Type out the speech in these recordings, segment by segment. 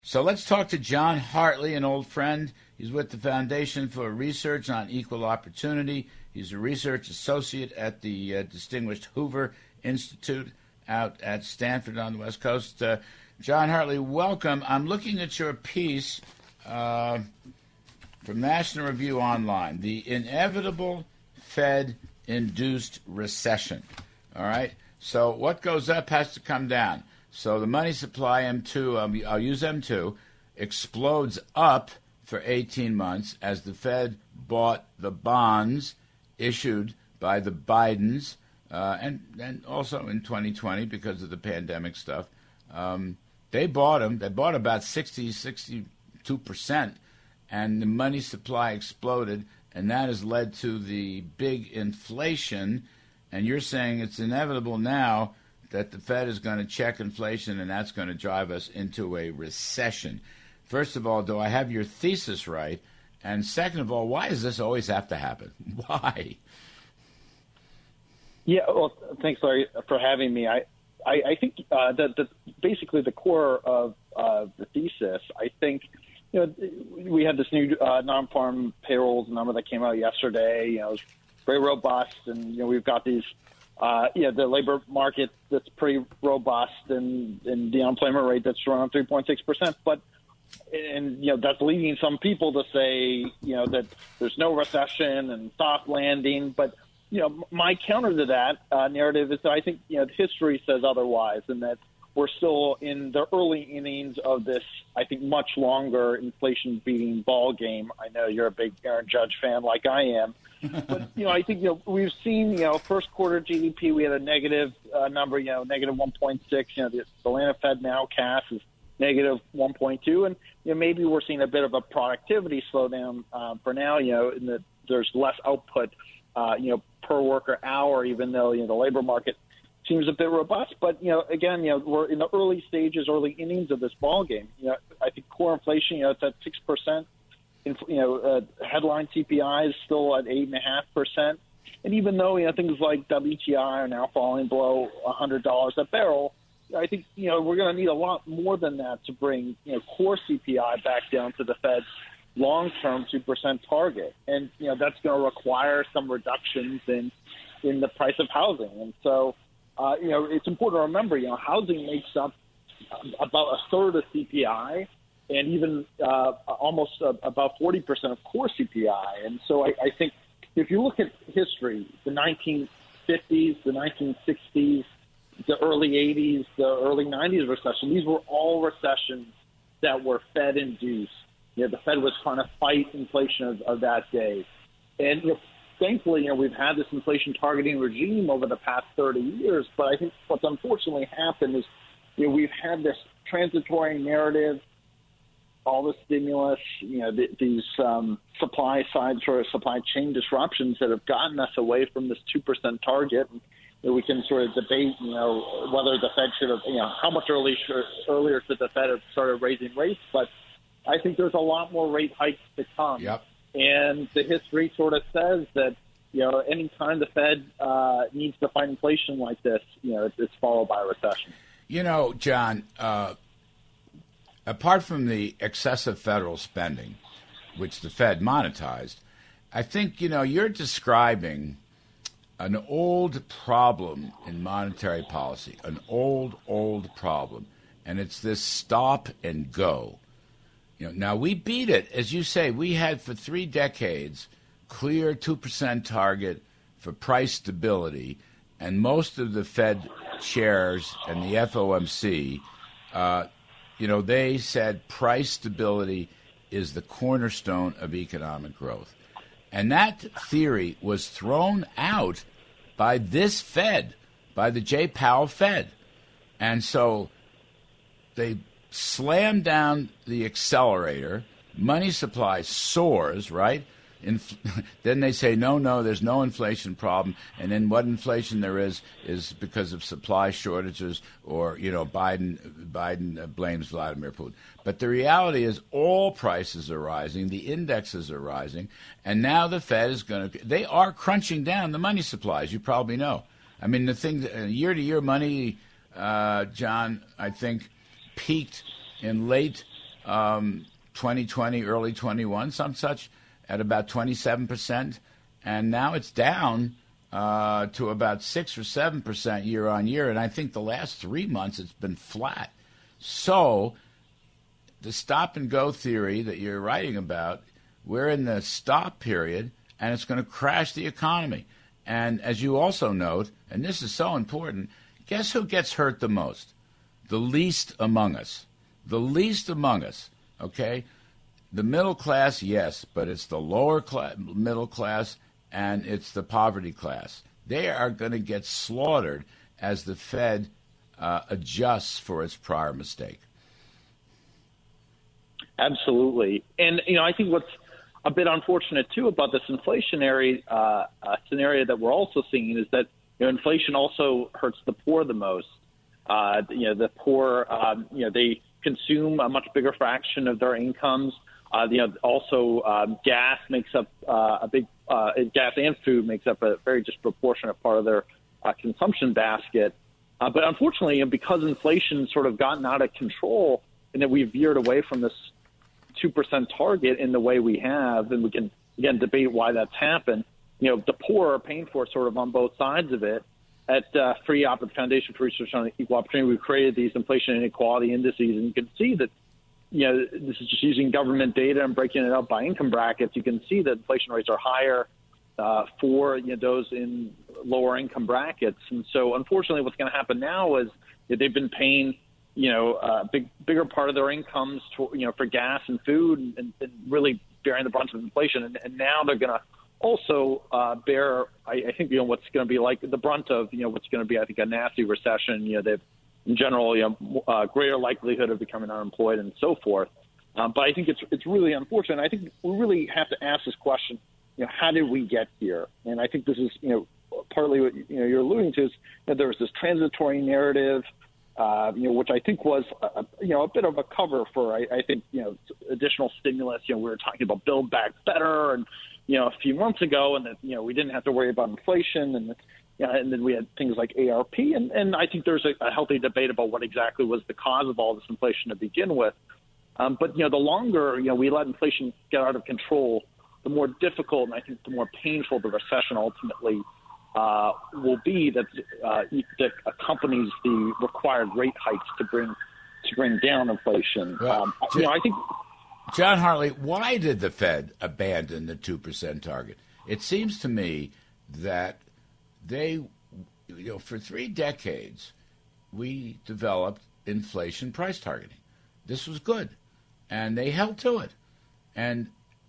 So let's talk to John Hartley, an old friend. He's with the Foundation for Research on Equal Opportunity. He's a research associate at the Distinguished Hoover Institute out at Stanford on the West Coast. John Hartley, welcome. I'm looking at your piece from National Review Online, The Inevitable Fed-Induced Recession. All right? So what goes up has to come down. So the money supply, M2, I'll use M2, explodes up for 18 months as the Fed bought the bonds issued by the Bidens, and also in 2020 because of the pandemic stuff. They bought them. They bought about 62%, and the money supply exploded, and that has led to the big inflation. And you're saying it's inevitable now that the Fed is going to check inflation, and that's going to drive us into a recession. First of all, do I have your thesis right? And second of all, why does this always have to happen? Why? Yeah, well, thanks, Larry, for having me. I think that basically the core of the thesis, I think, we had this new non-farm payrolls number that came out yesterday. It was very robust, and, we've got these the labor market that's pretty robust, and the unemployment rate that's around 3.6%. But that's leading some people to say that there's no recession and soft landing. But my counter to that narrative is that I think history says otherwise, and that we're still in the early innings of this, I think, much longer inflation-beating ball game. I know you're a big Aaron Judge fan like I am. But, I think, we've seen, first quarter GDP, we had a negative number, negative 1.6. The Atlanta Fed nowcast is negative 1.2. And, maybe we're seeing a bit of a productivity slowdown for now, in that there's less output, per worker hour, even though, the labor market seems a bit robust. But, again, we're in the early stages, early innings of this ball game. I think core inflation, it's at 6%. Headline CPI is still at 8.5%, and even though things like WTI are now falling below $100 a barrel, I think we're going to need a lot more than that to bring core CPI back down to the Fed's long-term 2% target, and that's going to require some reductions in the price of housing, and so it's important to remember housing makes up about a third of CPI. And even almost about 40% of core CPI. And so I think if you look at history, the 1950s, the 1960s, the early 80s, the early 90s recession, these were all recessions that were Fed-induced. The Fed was trying to fight inflation of that day. And thankfully, we've had this inflation targeting regime over the past 30 years. But I think what's unfortunately happened is we've had this transitory narrative, all the stimulus, these supply side sort of supply chain disruptions that have gotten us away from this 2% target. And we can sort of debate, whether the Fed should have, how much earlier should the Fed have started raising rates. But I think there's a lot more rate hikes to come. Yep. And the history sort of says that, any time the Fed needs to fight inflation like this, it's followed by a recession. John, apart from the excessive federal spending, which the Fed monetized, I think, you're describing an old problem in monetary policy, an old problem, and it's this stop and go. Now, we beat it. As you say, we had for 3 decades clear 2% target for price stability, and most of the Fed chairs and the FOMC they said price stability is the cornerstone of economic growth. And that theory was thrown out by this Fed, by the Jay Powell Fed. And so they slammed down the accelerator, money supply soars, right? Then they say, no, there's no inflation problem. And then what inflation there is because of supply shortages or, Biden blames Vladimir Putin. But the reality is all prices are rising. The indexes are rising. And now the Fed is they are crunching down the money supply, as you probably know. I mean, the thing, year-to-year money, John, I think peaked in late 2020, early 21, some such, at about 27%, and now it's down to about 6 or 7% year on year, and I think the last 3 months it's been flat. So the stop and go theory that you're writing about, we're in the stop period, and it's going to crash the economy. And as you also note, and this is so important, guess who gets hurt the most? The least among us. The least among us, okay? The middle class, yes, but it's the lower middle class and it's the poverty class. They are going to get slaughtered as the Fed adjusts for its prior mistake. Absolutely. And, I think what's a bit unfortunate, too, about this inflationary scenario that we're also seeing is that, inflation also hurts the poor the most. The poor, they consume a much bigger fraction of their incomes. Also gas makes up gas and food makes up a very disproportionate part of their consumption basket. But unfortunately, because inflation sort of gotten out of control and that we've veered away from this 2% target in the way we have, and we can, again, debate why that's happened. The poor are paying for it sort of on both sides of it. At Free Foundation for Research on Equal Opportunity, we've created these inflation and inequality indices, and you can see that, this is just using government data and breaking it up by income brackets. You can see that inflation rates are higher for those in lower income brackets. And so, unfortunately, what's going to happen now is that they've been paying a bigger part of their incomes for gas and food and really bearing the brunt of inflation. And now they're going to also bear, I think, what's going to be like the brunt of, what's going to be, I think, a nasty recession. They've, in general, greater likelihood of becoming unemployed and so forth. But I think it's really unfortunate. I think we really have to ask this question, how did we get here? And I think this is, partly what you're alluding to is that there was this transitory narrative, which I think was, a bit of a cover for, I think, additional stimulus. We were talking about Build Back Better and, a few months ago, and that, we didn't have to worry about inflation, and then we had things like ARP, and I think there's a healthy debate about what exactly was the cause of all this inflation to begin with. But, the longer, we let inflation get out of control, the more difficult and I think the more painful the recession ultimately will be that accompanies the required rate hikes to bring down inflation. Well, I think. John Hartley, why did the Fed abandon the 2% target? It seems to me that they, for 3 decades, we developed inflation price targeting. This was good, and they held to it. And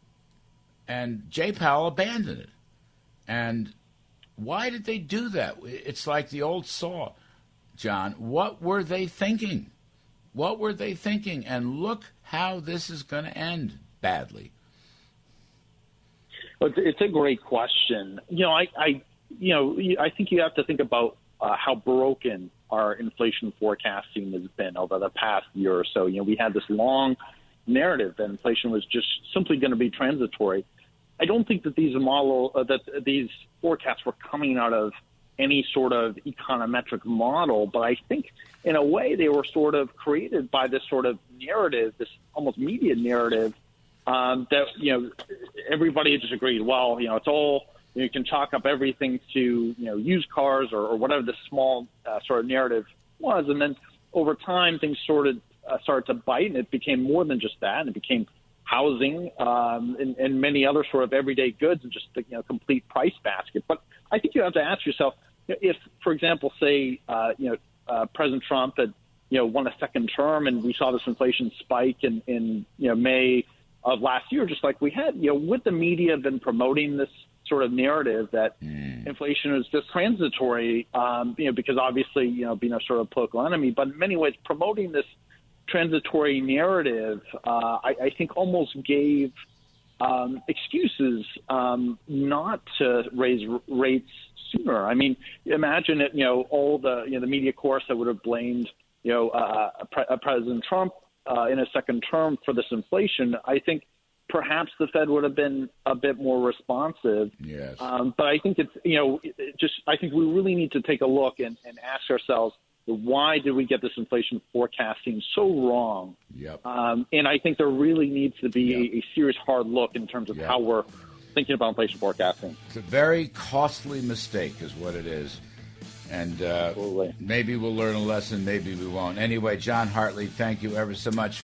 Jay Powell abandoned it. And why did they do that? It's like the old saw, John. What were they thinking? What were they thinking? And look how this is going to end badly. Well, it's a great question. I think you have to think about how broken our inflation forecasting has been over the past year or so. We had this long narrative that inflation was just simply going to be transitory. I don't think that these forecasts were coming out of any sort of econometric model, but I think in a way they were sort of created by this sort of narrative, this almost media narrative that, everybody just agreed, well, it's all, you can chalk up everything to, used cars or whatever the small sort of narrative was. And then over time, things started to bite, and it became more than just that. And it became housing and many other sort of everyday goods and just the complete price basket. But I think you have to ask yourself, if, for example, say, President Trump had, won a second term and we saw this inflation spike in May of last year, just like we had, would the media have been promoting this sort of narrative that inflation is just transitory, because obviously, being a sort of political enemy, but in many ways promoting this transitory narrative, I think almost gave excuses not to raise rates sooner. I mean, imagine it, all the media chorus that would have blamed, President Trump in a second term for this inflation. I think perhaps the Fed would have been a bit more responsive. Yes. But I think it's, I think we really need to take a look and ask ourselves, why did we get this inflation forecasting so wrong? Yep. And I think there really needs to be a serious hard look in terms of how we're thinking about inflation forecasting. It's a very costly mistake is what it is. And maybe we'll learn a lesson, maybe we won't. Anyway, John Hartley, thank you ever so much.